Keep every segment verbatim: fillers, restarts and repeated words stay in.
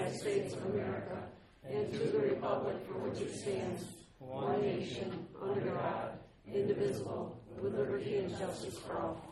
United States of America and to the republic for which it stands, one nation, under God, indivisible, with liberty and justice for all.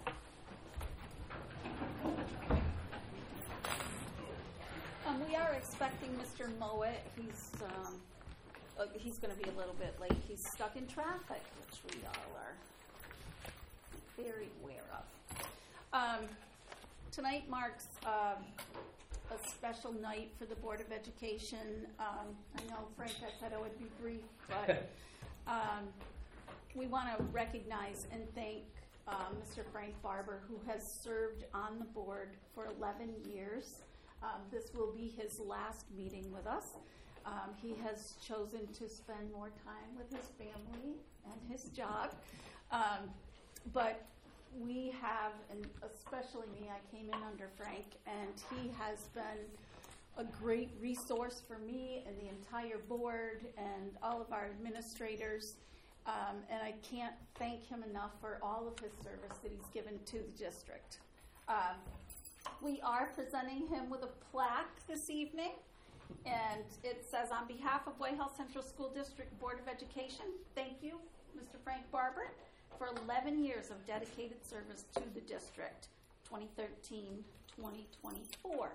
Um, we are expecting Mister Mowat. He's um, uh, he's going to be a little bit late. He's stuck in traffic, which we all are very aware of. Um, tonight marks um, a special night for the Board of Education. Um, I know, Frank, I said I would be brief, but um, we want to recognize and thank uh, Mister Frank Barber, who has served on the board for eleven years. Um, this will be his last meeting with us. Um, he has chosen to spend more time with his family and his job. Um, but we have, and especially me, I came in under Frank, and he has been a great resource for me and the entire board and all of our administrators. Um, and I can't thank him enough for all of his service that he's given to the district. Um, we are presenting him with a plaque this evening, and it says, on behalf of Whitehall Central School District Board of Education, thank you, Mister Frank Barber, for eleven years of dedicated service to the district, twenty thirteen to twenty twenty-four.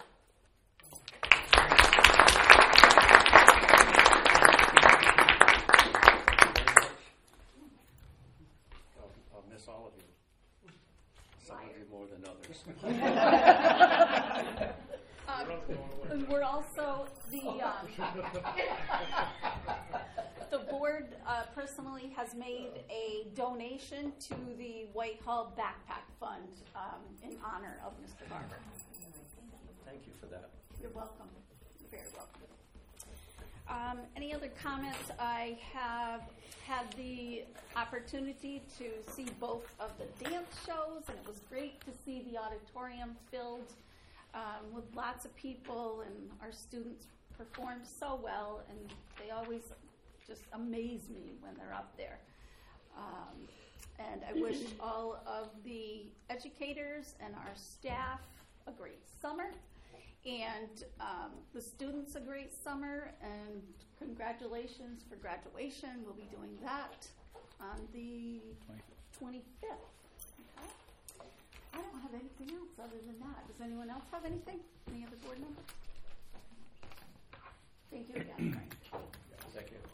I'll miss all of you. Some of you more than others. um, and we're also the um, the board uh, personally has made a donation to the Whitehall Backpack Fund um, in honor of Mister Barber. Thank you for that. You're welcome. You're very welcome. Um, any other comments? I have had the opportunity to see both of the dance shows, and it was great to see the auditorium filled um, with lots of people, and our students perform so well, and they always just amaze me when they're up there. Um, and I wish all of the educators and our staff a great summer. And um, the students a great summer, and congratulations for graduation. We'll be doing that on the twenty-fifth. Okay. I don't have anything else other than that. Does anyone else have anything? Any other board members? Thank you again, Frank. Thank you.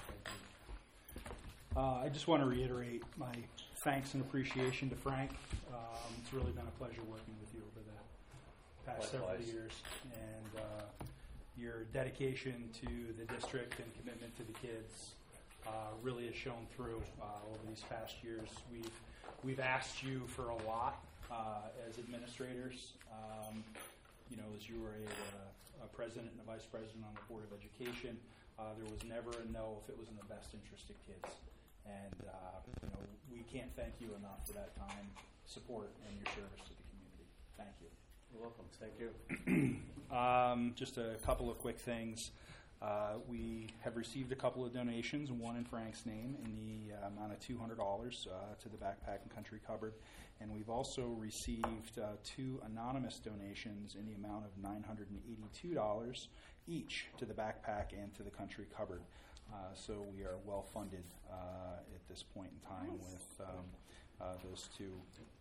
Uh, I just want to reiterate my thanks and appreciation to Frank. Um, it's really been a pleasure working with you over the past several years, and uh, your dedication to the district and commitment to the kids uh, really has shown through uh, over these past years. We've we've asked you for a lot uh, as administrators. Um, you know, as you were a, a president and a vice president on the Board of Education, uh, there was never a no if it was in the best interest of kids. And uh, you know, we can't thank you enough for that time, support, and your service to the community. Thank you. You're welcome. Thank you. um, just a couple of quick things. Uh, we have received a couple of donations, one in Frank's name in the uh, amount of two hundred dollars uh, to the Backpack and Country Cupboard. And we've also received uh, two anonymous donations in the amount of nine hundred eighty-two dollars each to the Backpack and to the Country Cupboard. Uh, so we are well funded uh, at this point in time nice. with um, uh, those two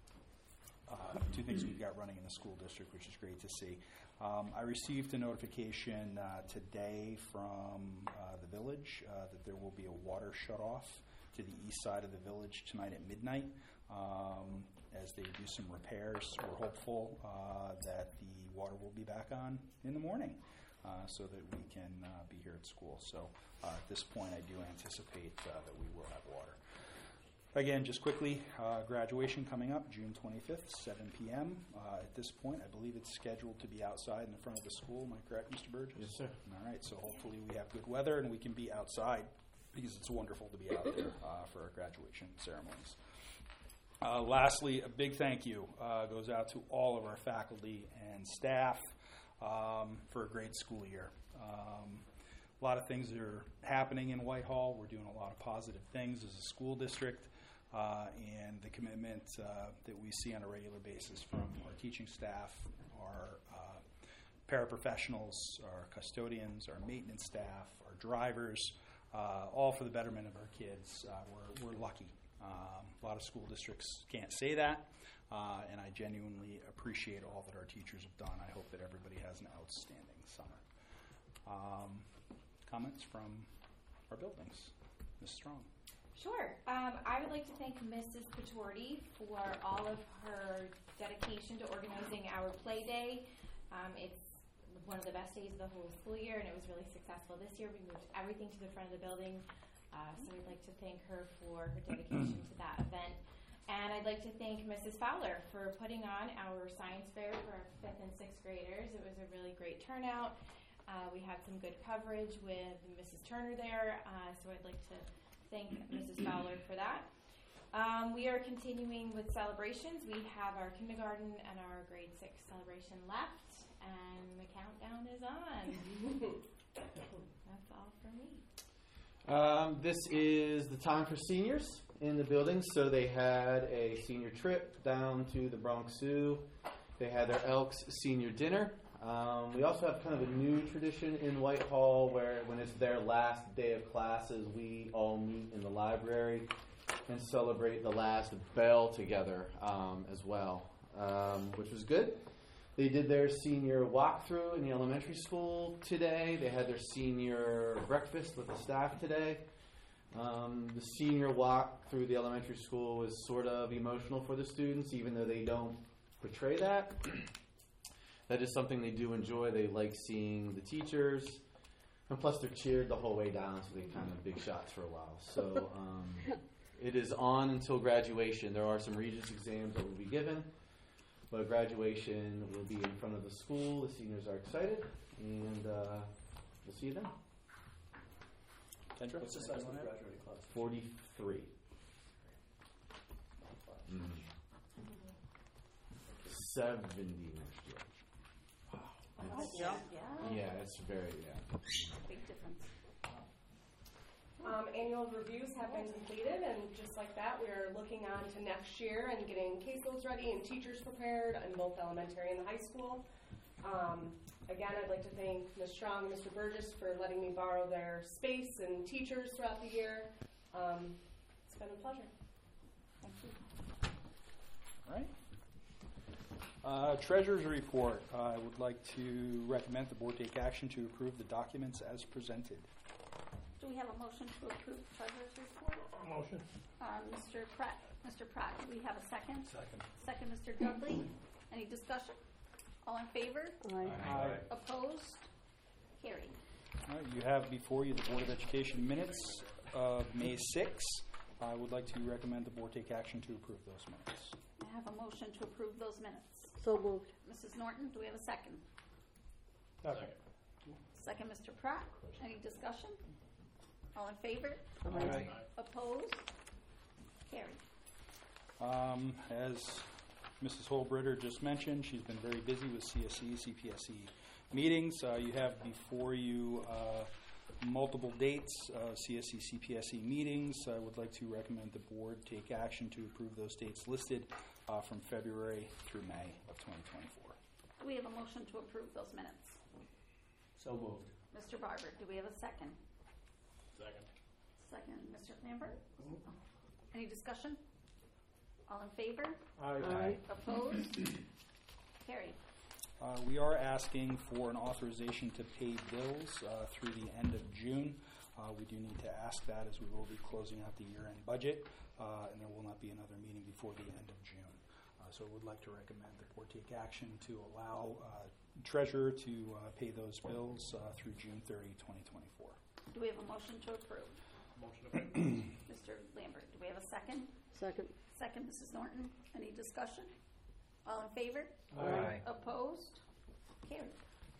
Uh, two things we've got running in the school district, which is great to see. Um, I received a notification uh, today from uh, the village uh, that there will be a water shutoff to the east side of the village tonight at midnight um, as they do some repairs. We're hopeful uh, that the water will be back on in the morning uh, so that we can uh, be here at school. So uh, at this point, I do anticipate uh, that we will have water. Again, just quickly, uh, graduation coming up June twenty-fifth, seven p.m. Uh, at this point, I believe it's scheduled to be outside in the front of the school. Am I correct, Mister Burgess? Yes, sir. All right, so hopefully we have good weather and we can be outside because it's wonderful to be out there uh, for our graduation ceremonies. Uh, lastly, a big thank you uh, goes out to all of our faculty and staff um, for a great school year. Um, a lot of things are happening in Whitehall. We're doing a lot of positive things as a school district. Uh, and the commitment uh, that we see on a regular basis from our teaching staff, our uh, paraprofessionals, our custodians, our maintenance staff, our drivers, uh, all for the betterment of our kids. Uh, we're, we're lucky. Um, a lot of school districts can't say that, uh, and I genuinely appreciate all that our teachers have done. I hope that everybody has an outstanding summer. Um, comments from our buildings? Miz Strong. Sure. Um, I would like to thank Missus Patorti for all of her dedication to organizing our play day. Um, it's one of the best days of the whole school year, and it was really successful this year. We moved everything to the front of the building, uh, so I'd like to thank her for her dedication to that event. And I'd like to thank Missus Fowler for putting on our science fair for our fifth and sixth graders. It was a really great turnout. Uh, we had some good coverage with Missus Turner there, uh, so I'd like to thank Missus Fowler for that. Um, we are continuing with celebrations. We have our kindergarten and our grade six celebration left, and the countdown is on. That's all for me. Um, this is the time for seniors in the building. So they had a senior trip down to the Bronx Zoo. They had their Elks senior dinner. Um, we also have kind of a new tradition in Whitehall where when it's their last day of classes, we all meet in the library and celebrate the last bell together um, as well, um, which was good. They did their senior walkthrough in the elementary school today. They had their senior breakfast with the staff today. Um, the senior walk through the elementary school was sort of emotional for the students, even though they don't portray that. That is something they do enjoy. They like seeing the teachers. And plus, they're cheered the whole way down, so they kind of big shots for a while. So um, it is on until graduation. There are some Regents exams that will be given, but graduation will be in front of the school. The seniors are excited, and uh, we'll see you then. Kendra? What's the size of the graduating class? forty-three. Mm. seventy next year. Wow. It's, Yeah. yeah, it's very, yeah. Big difference. Um, annual reviews have been completed, and just like that, we are looking on to next year and getting caseloads ready and teachers prepared in both elementary and the high school. Um, again, I'd like to thank Miz Strong and Mister Burgess for letting me borrow their space and teachers throughout the year. Um, it's been a pleasure. Thank you. All right. Uh, Treasurer's report. Uh, I would like to recommend the board take action to approve the documents as presented. Do we have a motion to approve treasurer's report? Motion. Uh, Mister Pratt. Mister Pratt, do we have a second? Second. Second, Mister Dudley. Any discussion? All in favor? Aye. Opposed? Carried. All right, you have before you the Board of Education minutes of May sixth. I would like to recommend the board take action to approve those minutes. I have a motion to approve those minutes. So moved. Missus Norton, do we have a second? Second. Second, Mister Pratt. Any discussion? All in favor? Aye. Opposed? Carried. Um, as Missus Holbritter just mentioned, she's been very busy with C S E, C P S E meetings. Uh, you have before you uh, multiple dates of C S E, C P S E meetings. I would like to recommend the board take action to approve those dates listed uh, from February through May of twenty twenty-four. Do we have a motion to approve those minutes? So moved. Mister Barber, do we have a second? Second. Second, Mister Lambert? Any discussion? All in favor? Aye. Opposed? Carried. Uh, we are asking for an authorization to pay bills uh, through the end of June. Uh, we do need to ask that as we will be closing out the year-end budget, uh, and there will not be another meeting before the end of June. Uh, so I would like to recommend the board take action to allow uh, treasurer to uh, pay those bills uh, through June thirtieth, twenty twenty-four. Do we have a motion to approve? Motion to approve. Mister Lambert, do we have a second? Second. Second, Missus Norton. Any discussion? All in favor? Aye. Opposed? Carried.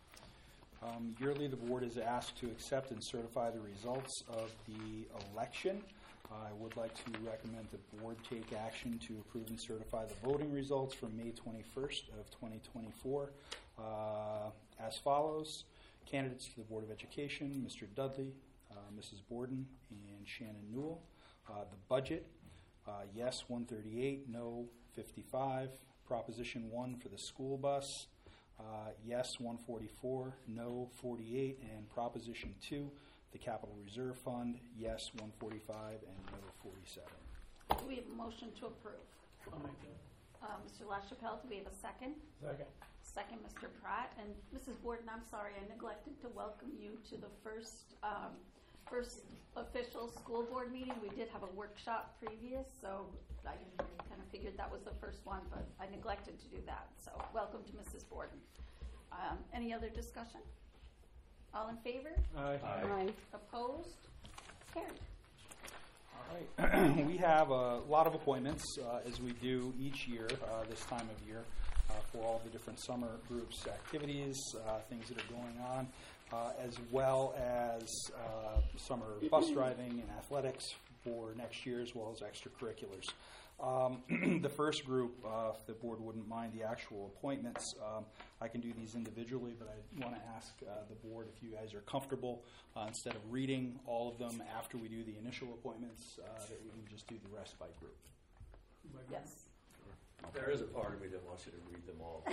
Um, yearly, the board is asked to accept and certify the results of the election. I would like to recommend the board take action to approve and certify the voting results for May twenty-first of twenty twenty-four uh, as follows. Candidates for the Board of Education, Mister Dudley, uh, Missus Borden, and Shannon Newell. Uh, the budget, uh, yes, one thirty-eight, no, fifty-five. Proposition one for the school bus, Uh, yes, one forty-four, no, forty-eight, and Proposition two, the Capital Reserve Fund, yes, one forty-five, and no, forty-seven. Do we have a motion to approve? I'll make that. Uh, Mister LaChapelle, do we have a second? Second. Second, Mister Pratt. And Missus Borden, I'm sorry, I neglected to welcome you to the first, um, first official school board meeting. We did have a workshop previous, so I kind of figured that was the first one, but I neglected to do that. So welcome to Missus Borden. Um, any other discussion? All in favor? Aye. Aye. Opposed? Carried. All right. We have a lot of appointments, uh, as we do each year, uh, this time of year, uh, for all the different summer groups activities, uh, things that are going on, uh, as well as uh, summer bus driving and athletics for next year, as well as extracurriculars. Um, the first group, uh, if the board wouldn't mind the actual appointments, um, I can do these individually, but I want to ask uh, the board if you guys are comfortable, uh, instead of reading all of them after we do the initial appointments, uh, that we can just do the rest by group. Yes. There is a part of me that wants you to read them all.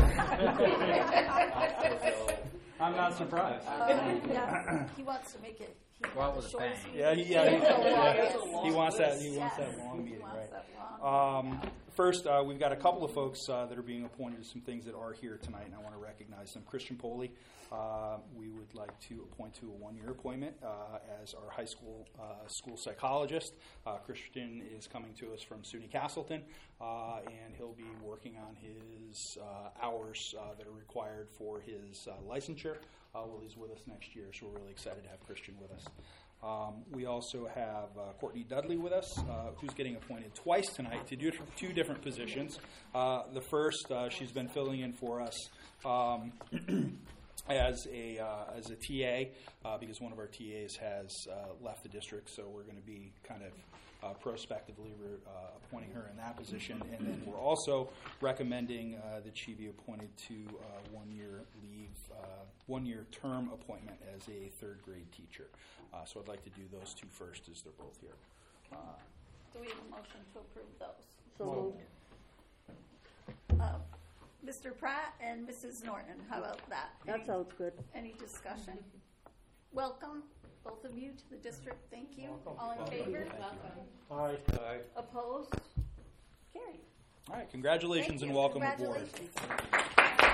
I'm not surprised. Uh, yeah. He wants to make it. He Go out wants with a the bang. shortest Yeah, he, meeting. yeah, he, Yes. he wants that. He wants Yes. that long He meeting, wants right? that long. Um, first, uh, we've got a couple of folks uh, that are being appointed to some things that are here tonight, and I want to recognize them. Christian Poley, uh, we would like to appoint to a one-year appointment uh, as our high school uh, school psychologist. Uh, Christian is coming to us from SUNY Castleton, uh, and he'll be working on his uh, hours uh, that are required for his uh, licensure uh, while he's with us next year. So we're really excited to have Christian with us. Um, we also have uh, Courtney Dudley with us, uh, who's getting appointed twice tonight to do two different positions. Uh, the first, uh, she's been filling in for us um, as a uh, as a T A uh, because one of our T As has uh, left the district, so we're going to be kind of uh, prospectively re- uh, appointing her in that position. And then we're also recommending uh, that she be appointed to uh, one-year leave, uh, one-year term appointment as a third-grade teacher. Uh, so I'd like to do those two first, as they're both here. Uh, Do we have a motion to approve those? So moved. Uh, Mister Pratt and Missus Norton, how about that? That Any- sounds good. Any discussion? Welcome, both of you, to the district. Thank you. All in favor? Aye. Aye. Opposed? Carried. all right, congratulations Thank and you. welcome aboard. Congratulations.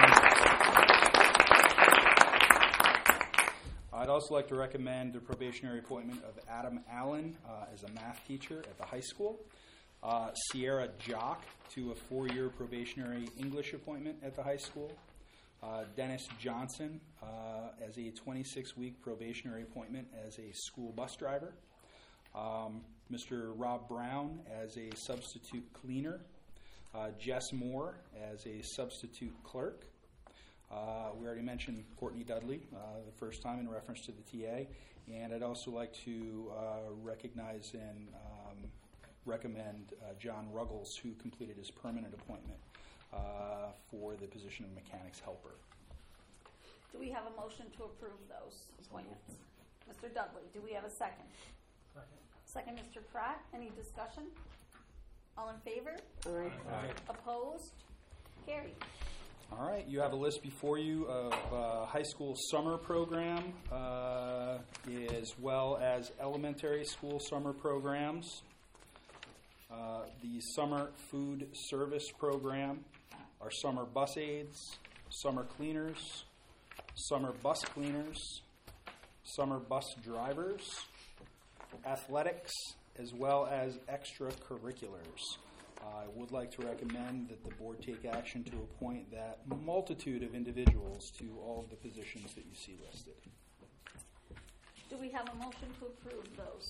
I'd also like to recommend the probationary appointment of Adam Allen uh, as a math teacher at the high school, uh, Sierra Jock to a four-year probationary English appointment at the high school, uh, Dennis Johnson uh, as a twenty-six week probationary appointment as a school bus driver, um, Mister Rob Brown as a substitute cleaner, uh, Jess Moore as a substitute clerk. Uh, we already mentioned Courtney Dudley uh, the first time in reference to the T A, and I'd also like to uh, recognize and um, recommend uh, John Ruggles, who completed his permanent appointment uh, for the position of mechanics helper. Do we have a motion to approve those appointments? Mister Dudley, do we have a second? Second. Second, Mister Pratt. Any discussion? All in favor? Aye. Aye. Opposed? Carried. All right, you have a list before you of uh, high school summer program, uh, as well as elementary school summer programs. Uh, the summer food service program, our summer bus aides, summer cleaners, summer bus cleaners, summer bus drivers, athletics, as well as extracurriculars. I would like to recommend that the board take action to appoint that multitude of individuals to all of the positions that you see listed. Do we have a motion to approve those?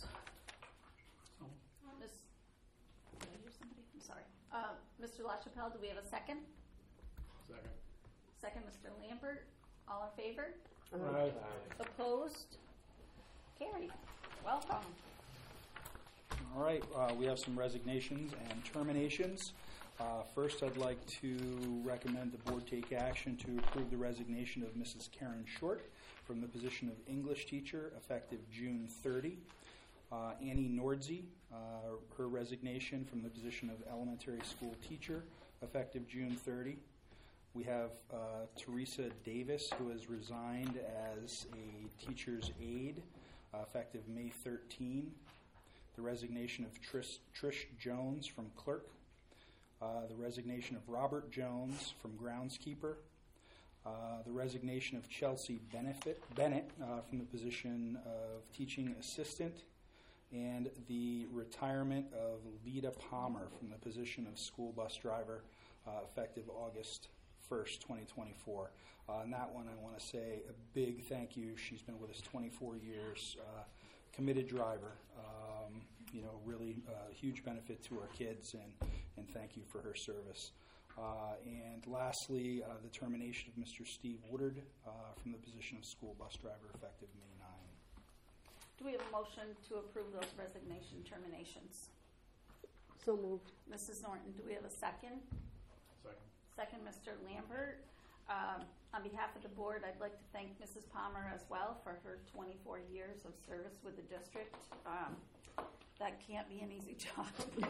Miss, did I hear somebody? I'm sorry. Uh, Mister LaChapelle, do we have a second? Second. Second, Mister Lambert. All in favor? Aye. Opposed? Carried. Welcome. All right, uh, we have some resignations and terminations. Uh, first, I'd like to recommend the board take action to approve the resignation of Missus Karen Short from the position of English teacher effective June thirtieth. Uh, Annie Nordzy, uh, her resignation from the position of elementary school teacher effective June thirtieth. We have uh, Teresa Davis, who has resigned as a teacher's aide, uh, effective May thirteenth. The resignation of Trish, Trish Jones from clerk. Uh, the resignation of Robert Jones from groundskeeper. Uh, the resignation of Chelsea Benefit, Bennett uh, from the position of teaching assistant. And the retirement of Lita Palmer from the position of school bus driver, uh, effective August first, twenty twenty-four. Uh, on that one, I want to say a big thank you. She's been with us twenty-four years, uh, committed driver. Um, you know, really uh, huge benefit to our kids, and, and thank you for her service. Uh, and lastly, uh, the termination of Mister Steve Woodard uh, from the position of school bus driver, effective May ninth. Do we have a motion to approve those resignation terminations? So moved. Missus Norton, do we have a second? Second. Second, Mister Lambert. Um, on behalf of the board, I'd like to thank Missus Palmer as well for her twenty-four years of service with the district. Um, that can't be an easy job.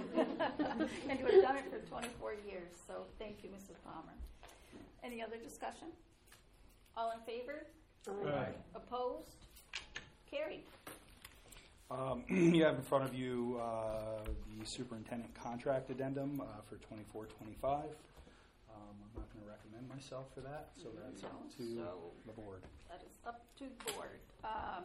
And you have done it for twenty-four years, so thank you, Missus Palmer. Any other discussion? All in favor? Aye. Opposed? Carried. Um, you have in front of you uh, the superintendent contract addendum uh, for twenty-four twenty-five. Um, I'm not going to recommend myself for that, so that's up to So- the board. That is up to the board. Um,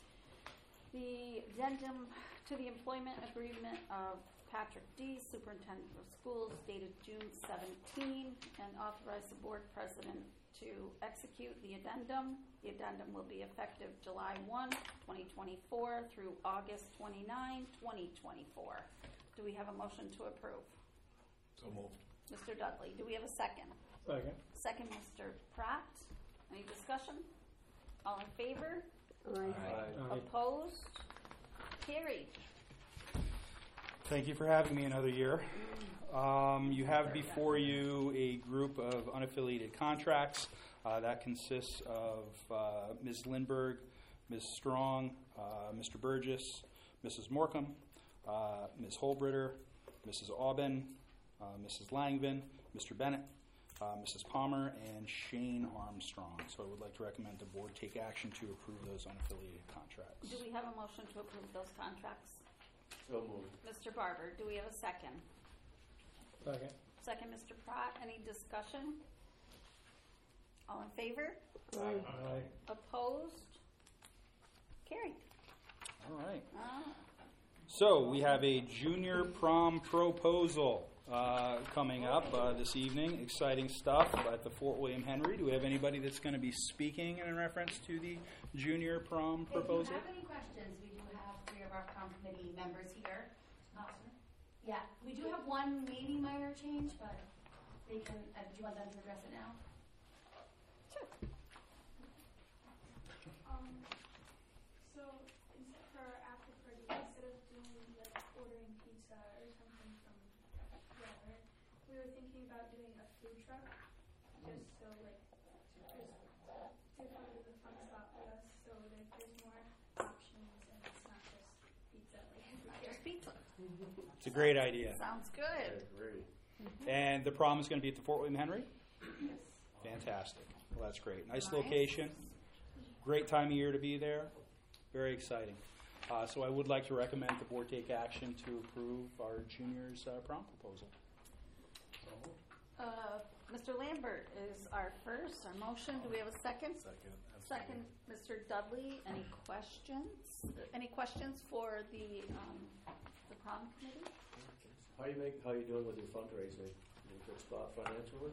the addendum to the employment agreement of Patrick D., Superintendent of Schools, dated June seventeenth, and authorize the board president to execute the addendum. The addendum will be effective July first, twenty twenty-four through August twenty-ninth, twenty twenty-four. Do we have a motion to approve? So moved. Mister Dudley, do we have a second? Second. Second, Mister Pratt. Any discussion? All in favor? Aye. Aye. Opposed? Carried. Thank you for having me another year. Um, you have before you a group of unaffiliated contracts. Uh, that consists of uh, Miz Lindberg, Miz Strong, uh, Mister Burgess, Missus Morcom, uh, Miz Holbritter, Missus Aubin, uh, Missus Langvin, Mister Bennett, uh, Missus Palmer, and Shane Armstrong. So I would like to recommend the board take action to approve those unaffiliated contracts. Do we have a motion to approve those contracts? So moved. Mister Barber, do we have a second? Second. Second, Mister Pratt. Any discussion? All in favor? Aye. Aye. Opposed? Carried. All right. Ah, So we have a junior prom proposal uh, coming up uh, this evening. Exciting stuff at the Fort William Henry. Do we have anybody that's going to be speaking in reference to the junior prom proposal? If you have any questions, we do have three of our prom committee members here. Awesome. Yeah, we do have one maybe minor change, but they can, uh, do you want them to address it now? sure. Um, so is for after party, instead of doing like ordering pizza or something from wherever, we were thinking about doing a food truck, just so like, just to come to the fun spot with us, so that there's more options and it's not just pizza like every year. Just pizza. It's a great idea. Sounds I good. agree. And the prom is going to be at the Fort William Henry? Yes. Fantastic. Well, that's great. Nice Nice. location. Great time of year to be there. Very exciting. Uh, so I would like to recommend the board take action to approve our juniors' uh, prom proposal. So moved. Uh, Mister Lambert is our first. Our motion. Do we have a second? Second. Second, Mister Dudley. Any questions? Any questions for the um, the prom committee? How you make? How you doing with your fundraising? You in a good spot financially?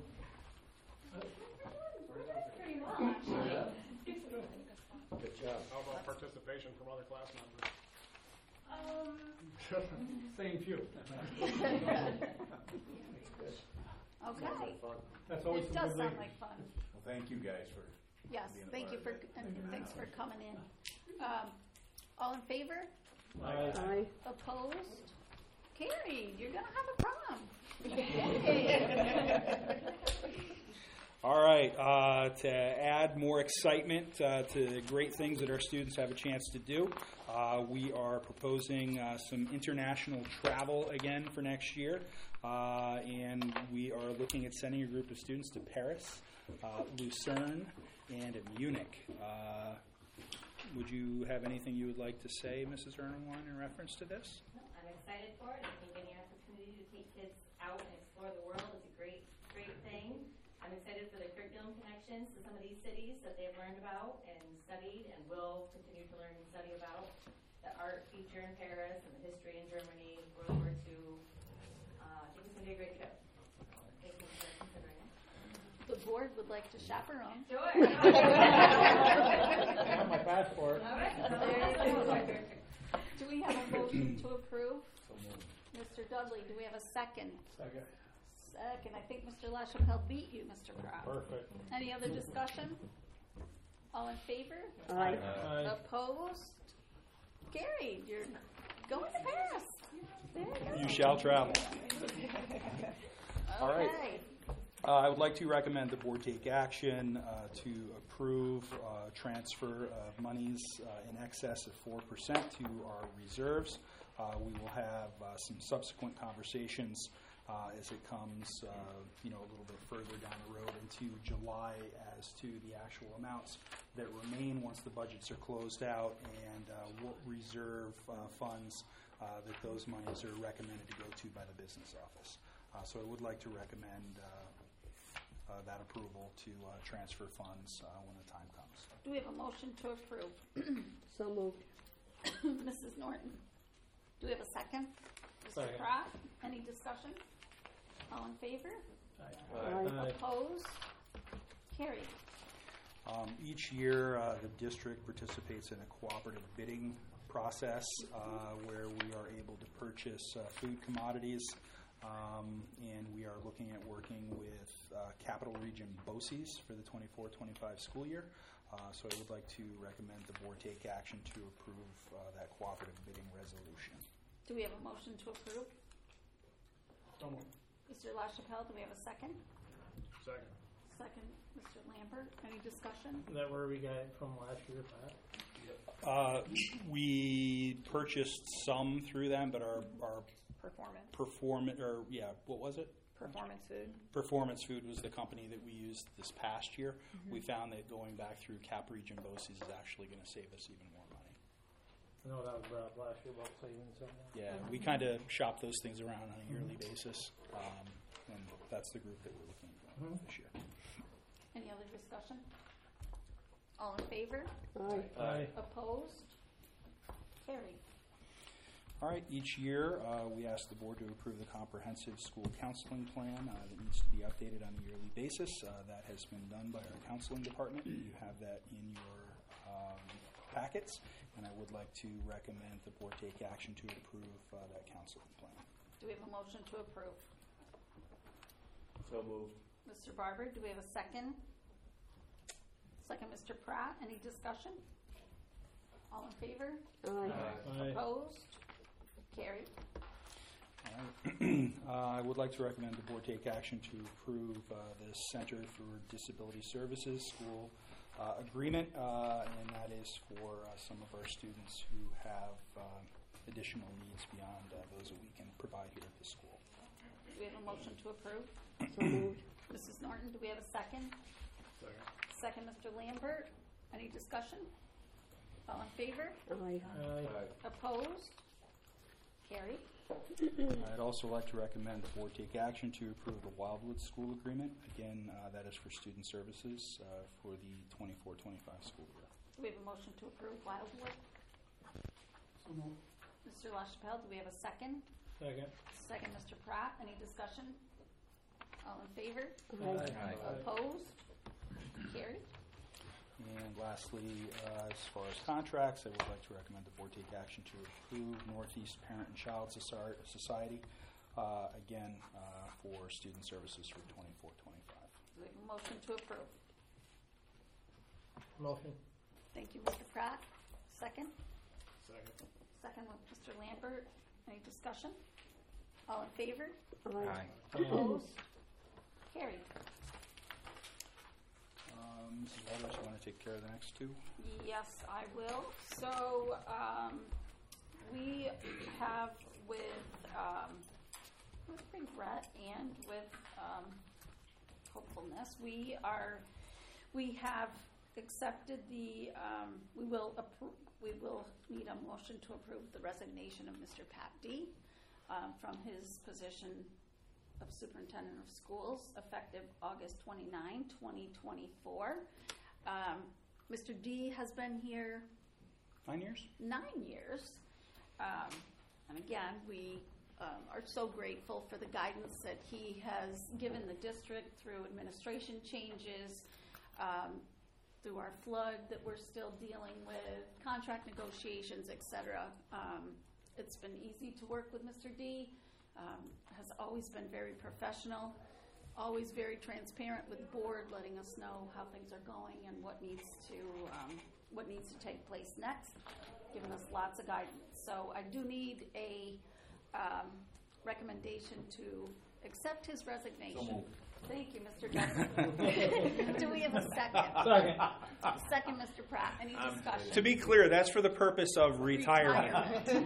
Pretty well, actually. Yeah. Good job. How about participation from other class members? Um, Same few. That's good. Sounds Okay. like fun. That's always It some does good sound ladies. like fun. Well, thank you guys for Yes, being a thank you part for, of it. and thanks for coming in. Um, all in favor? Aye. Aye. Opposed? Carried. You're going to have a prom. Yay. All right. Uh, to add more excitement uh, to the great things that our students have a chance to do, uh, we are proposing uh, some international travel again for next year. Uh, and we are looking at sending a group of students to Paris, uh, Lucerne, and Munich. Uh, would you have anything you would like to say, Missus Ernenwein, in reference to this? No, I'm excited for it. I think any opportunity to take kids out and explore the world is a great, great thing. I'm excited for the curriculum connections to some of these cities that they've learned about and studied and will continue to learn and study about. The art feature in Paris and the history in Germany, World War Two. Uh, I think it's going to be a great trip. Thank you for considering it. The board would like to chaperone. Sure. I have my passport. All right. There you go. Do we have a motion to approve? Mister Dudley, do we have a second? Second. Second. I think Mister LaChapelle beat you, Mister Pratt. Perfect. Any other discussion? All in favor? Aye. Aye. Opposed? Carried. You're going to Paris. There you go. You shall travel. All right. Okay. Uh, I would like to recommend the board take action uh, to approve uh, transfer of monies uh, in excess of four percent to our reserves. Uh, we will have uh, some subsequent conversations uh, as it comes, uh, you know, a little bit further down the road into July as to the actual amounts that remain once the budgets are closed out and uh, what reserve uh, funds uh, that those monies are recommended to go to by the business office. Uh, so I would like to recommend uh, uh, that approval to uh, transfer funds uh, when the time comes. Do we have a motion to approve? So moved. Missus Norton. Do we have a second? Mister Second. Pratt? Any discussion? All in favor? Aye. Opposed? Carried. Um, each year, uh, the district participates in a cooperative bidding process uh, where we are able to purchase uh, food commodities, um, and we are looking at working with uh, Capital Region BOCES for the twenty-four twenty-five school year. Uh, so I would like to recommend the board take action to approve uh, that cooperative bidding resolution. Do we have a motion to approve? So moved. Mister LaChapelle, do we have a second? Second. Second, Mister Lambert. Any discussion? Is that where we got it from last year, Pat? Uh, we purchased some through them, but our, our Performance. performance, or yeah, what was it? Performance food. Performance Food was the company that we used this past year. Mm-hmm. We found that going back through Cap Region BOCES is actually going to save us even more money. I know that was brought up last year about savings on that. Yeah, we kind of shop those things around on a yearly basis, um, and that's the group that we're looking at Mhm. this year. Any other discussion? All in favor? Aye. Aye. Opposed? Carried. All right, each year uh, we ask the board to approve the comprehensive school counseling plan uh, that needs to be updated on a yearly basis. Uh, that has been done by our counseling department. You have that in your um, packets, and I would like to recommend the board take action to approve uh, that counseling plan. Do we have a motion to approve? So moved. Mister Barber, do we have a second? Second, Mister Pratt. Any discussion? All in favor? Aye. Aye. Opposed? Carried. All right. uh, I would like to recommend the board take action to approve uh, the Center for Disability Services school uh, agreement, uh, and that is for uh, some of our students who have uh, additional needs beyond uh, those that we can provide here at the school. Do we have a motion to approve? So moved. Missus Norton, do we have a second? Second. Second, Mister Lambert. Any discussion? All in favor? Aye. Aye. Opposed? Carried. I'd also like to recommend the board take action to approve the Wildwood School Agreement. Again, uh, that is for student services uh, for the twenty-four twenty-five school year. Do we have a motion to approve Wildwood? Mister LaChapelle, do we have a second? Second. Second, Mister Pratt. Any discussion? All in favor? Aye. Opposed? Carried. And lastly, uh, as far as contracts, I would like to recommend the board take action to approve Northeast Parent and Child Soci- Society, uh, again, uh, for student services for twenty-four twenty-five. Do we have a motion to approve? Motion. Thank you, Mister Pratt. Second? Second. Second with Mister Lambert. Any discussion? All in favor? Aye. Opposed? Carried. Um, Missus Waters, you want to take care of the next two? Yes, I will. So um, we have with um, with regret and with um, hopefulness, we are, we have accepted the, um, we will approve, we will need a motion to approve the resignation of Mister Pat D. Um, from his position of Superintendent of Schools effective August twenty-ninth, twenty twenty-four. Um, Mister D has been here Nine years? nine years. Um, and again, we um, are so grateful for the guidance that he has given the district through administration changes, um, through our flood that we're still dealing with, contract negotiations, et cetera. Um, it's been easy to work with Mister D. Um, has always been very professional, always very transparent with the board, letting us know how things are going and what needs to um, what needs to take place next, giving us lots of guidance. So I do need a um, recommendation to accept his resignation. Thank you, Mister Dudley. Do we have a second? Second. Second, Mister Pratt. Any discussion? To be clear, that's for the purpose of retirement.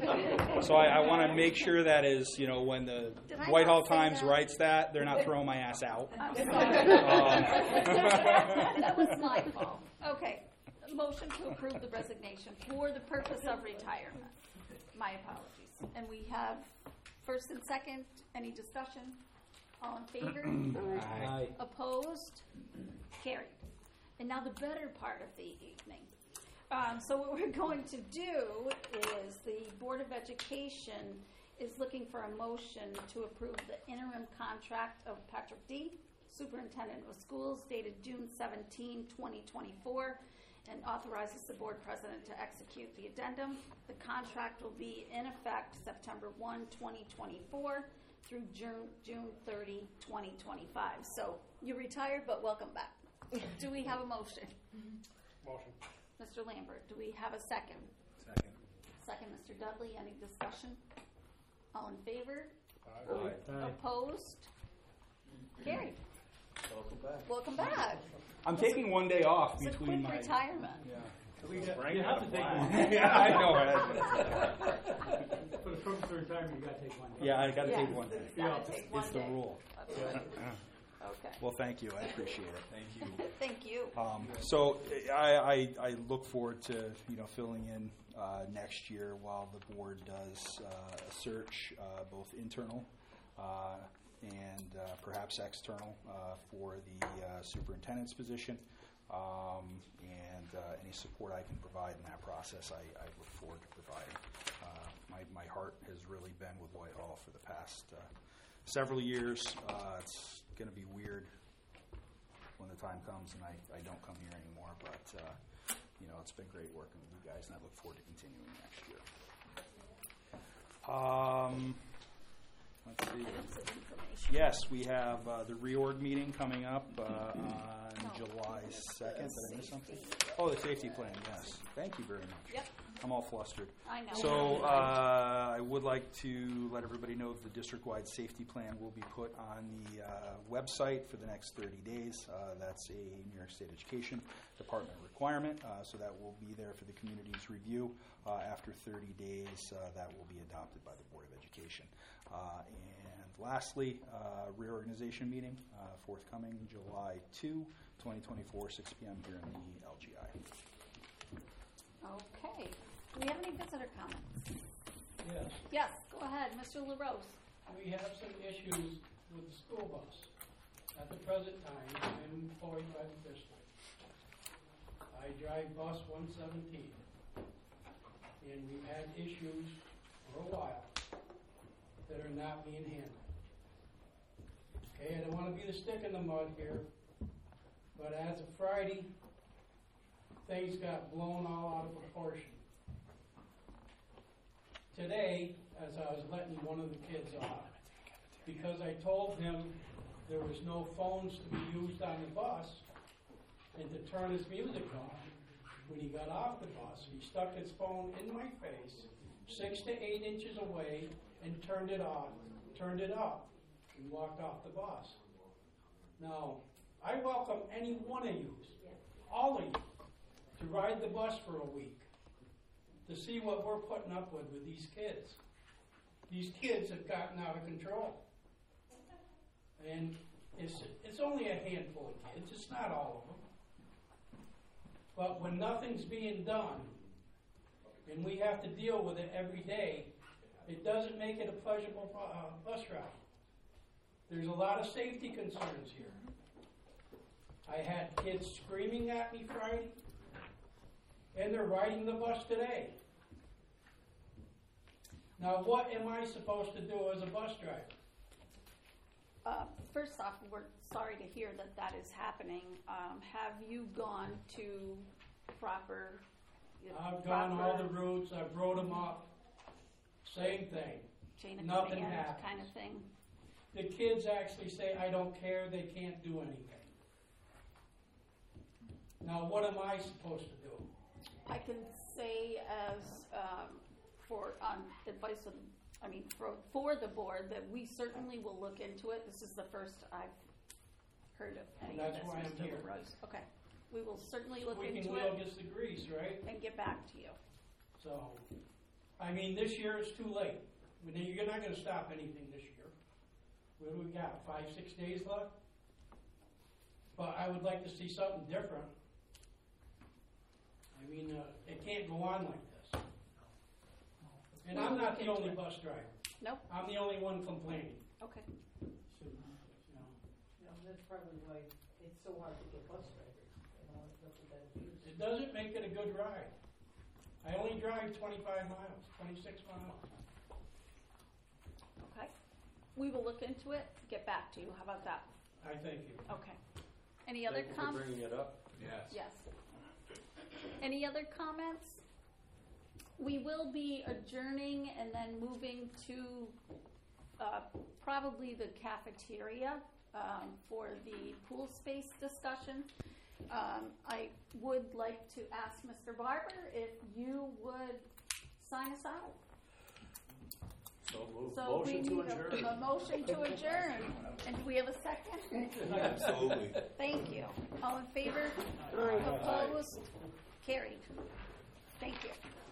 So I, I want to make sure that is, you know, when the Did I Whitehall not say Times that? writes that, they're not throwing my ass out. I'm sorry. Um, That was my fault. Okay. Motion to approve the resignation for the purpose of retirement. My apologies. And we have first and second. Any discussion? All in favor? Aye. Opposed? Carried. And now the better part of the evening. Um, so what we're going to do is the Board of Education is looking for a motion to approve the interim contract of Patrick D., Superintendent of Schools, dated June seventeenth, twenty twenty-four, and authorizes the board president to execute the addendum. The contract will be in effect September first, twenty twenty-four through June, June thirtieth, twenty twenty-five. So you retired, but welcome back. Do we have a motion? Motion. Mister Lambert, do we have a second? Second. Second, Mister Dudley. Any discussion? All in favor? Aye. Aye. Opposed? Carried. Welcome back. Welcome back. I'm taking one day off It's a between quick my. retirement. Yeah. You have to take one. Yeah, I know. For the purpose of retirement, you gotta take one. Yeah, I got to Yes, take one day. it's gotta take one It's the day. rule. That's right. Okay. Well, thank you. I appreciate it. Thank you. Thank you. Um, so I, I, I look forward to, you know, filling in uh, next year while the board does uh, a search, uh, both internal uh, and uh, perhaps external uh, for the uh, superintendent's position. Um, and uh, any support I can provide in that process, I, I look forward to providing. Uh, my, my heart has really been with Whitehall for the past uh, several years. Uh, it's going to be weird when the time comes and I, I don't come here anymore, but uh, you know, it's been great working with you guys, and I look forward to continuing next year. Um, let's see. Items of information. Yes, we have uh, the reorg meeting coming up uh, on July second. Did I miss something? Oh, the safety plan, yes. Thank you very much. Yep. I'm all flustered. I know. So uh, I would like to let everybody know that the district-wide safety plan will be put on the uh, website for the next thirty days. Uh, that's a New York State Education Department requirement, uh, so that will be there for the community's review. Uh, after thirty days, uh, that will be adopted by the Board of Education. Uh, and lastly, uh, reorganization meeting uh, forthcoming July second, twenty twenty-four, six p.m. here in the L G I. Okay. Do we have any visitor comments? Yes, Yes, go ahead, Mister LaRose. we have some issues with the school bus. At the present time, I'm employed by the district. I drive bus one seventeen, and we've had issues for a while that are not being handled. Okay, I don't want to be the stick in the mud here, but as of Friday, things got blown all out of proportion. Today, as I was letting one of the kids off, because I told him there was no phones to be used on the bus and to turn his music off, when he got off the bus, he stuck his phone in my face, six to eight inches away, and turned it off, turned it up, and walked off the bus. Now, I welcome any one of you, all of you, to ride the bus for a week, to see what we're putting up with with these kids. These kids have gotten out of control. And it's, it's only a handful of kids, it's not all of them. But when nothing's being done, and we have to deal with it every day, it doesn't make it a pleasurable uh, bus ride. There's a lot of safety concerns here. I had kids screaming at me Friday, and they're riding the bus today. Now, what am I supposed to do as a bus driver? Uh, first off, we're sorry to hear that that is happening. Um, have you gone to proper? you know, I've gone all proper the routes, I've wrote them up, same thing. chain of nothing command happens. kind of thing? The kids actually say, I don't care, they can't do anything. Now, what am I supposed to do? I can say as um, for on advice of, I mean for for the board that we certainly will look into it. This is the first I've heard of any That's of this, why I'm Mister here. LaRose. Okay, we will certainly look Squeaking into wheel it gets the grease, right? and get back to you. So, I mean, this year it's too late. I mean, you're not going to stop anything this year. What do we got? Five, six days left? But I would like to see something different. I mean, uh, it can't go on like this. And We'll I'm not look the into only it. bus driver. Nope. I'm the only one complaining. Okay. You know. No, that's probably why it's so hard to get bus drivers, you know, look at that abuse. It doesn't make it a good ride. I only drive twenty-five miles, twenty-six miles. Okay. We will look into it. Get back to you. How about that? I thank you. Okay. Any other Thank you for comments? bringing it up. Yes. Yes. Any other comments? We will be adjourning and then moving to uh, probably the cafeteria um, for the pool space discussion. Um, I would like to ask Mister Barber if you would sign us out. So move. So we Motion to need adjourn. a, a motion to adjourn. And do we have a second? Absolutely. Thank you. All in favor? Aye. Opposed? Carried. Thank you.